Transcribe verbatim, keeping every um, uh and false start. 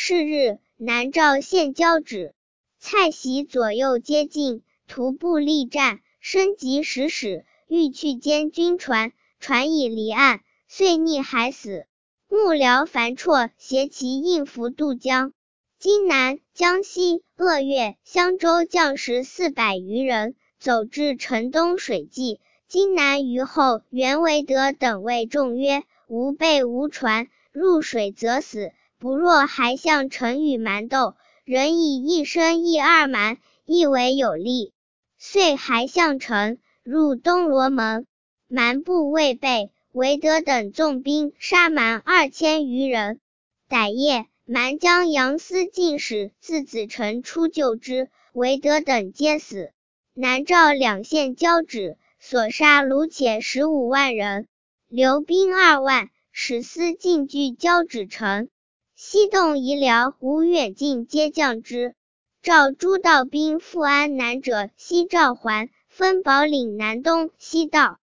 是日，南赵献交趾，蔡袭左右接近，徒步力战，身及石矢，欲去歼军船，船已离岸，遂溺海死。幕僚樊绰携其应付渡江。今南、江西、鄂越、襄州将士四百余人，走至城东水际。今南虞候袁维德等谓众曰：吾辈无船，入水则死，不若还向城与蛮斗，人以一生一二蛮，亦为有利。遂还向城，入东罗门，蛮部未备，维德等纵兵杀蛮二千余人。逮夜，蛮将杨思进使自子城出救之，维德等皆死。南赵两县交趾，所杀卢且十五万人，留兵二万，使司进据交趾城。西动夷辽、吴远近皆降之。赵诸道兵复安南者，西赵还，分保岭南东西道。